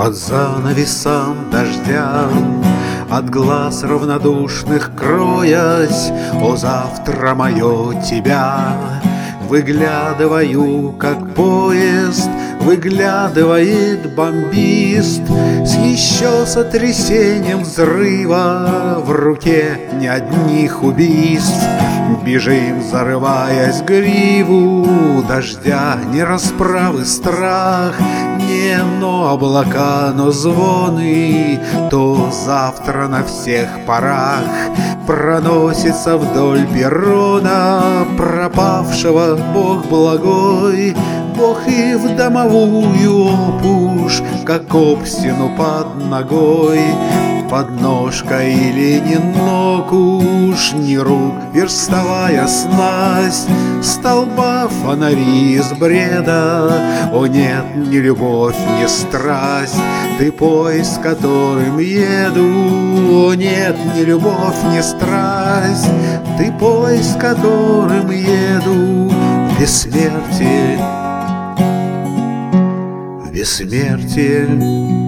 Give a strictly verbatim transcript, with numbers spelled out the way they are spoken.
Под занавесом дождя, от глаз равнодушных кроясь, о, завтра мое тебя выглядываю, как поезд выглядывает бомбист, с еще сотрясением взрыва в руке не одних убийств. Бежим, зарываясь в гриву дождя, не расправы страх, не но облака, но звоны, то завтра на всех парах проносится вдоль перрона пропавшего Бог благой. Бог и в домовую опушь, как об стену под ногой, подножка или не ног уж, ни рук верстовая снасть, столба фонари из бреда. О нет, ни любовь, ни страсть, ты поезд, с которым еду. О нет, ни любовь, ни страсть, ты поезд, с которым еду в бессмертие, в бессмертие.